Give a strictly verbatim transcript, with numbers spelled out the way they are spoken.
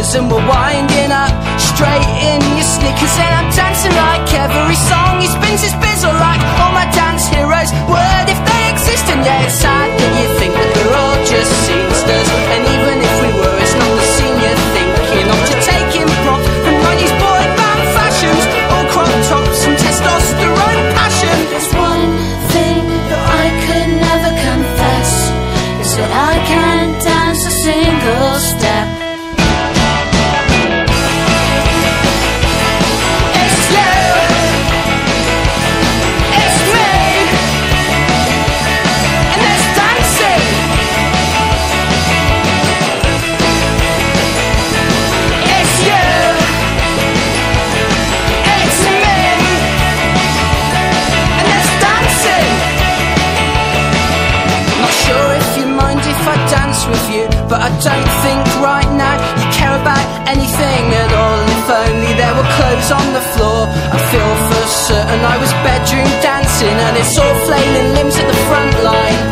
speakers and we're winding up straight in your sneakers. And I'm dancing like every song he spins his bizzle, like all my dance heroes would if they exist. And yeah, it's sad that you think that we're all just scenesters, and even if we were, it's not the scene you're thinking of. To taking props from nineties boy band fashions, all crop tops and testosterone passion. There's one thing that I could never confess, is that I can't dance a single step. With you, but I don't think right now you care about anything at all. If only there were clothes on the floor, I feel for certain I was bedroom dancing, and it's all flailing limbs at the front line.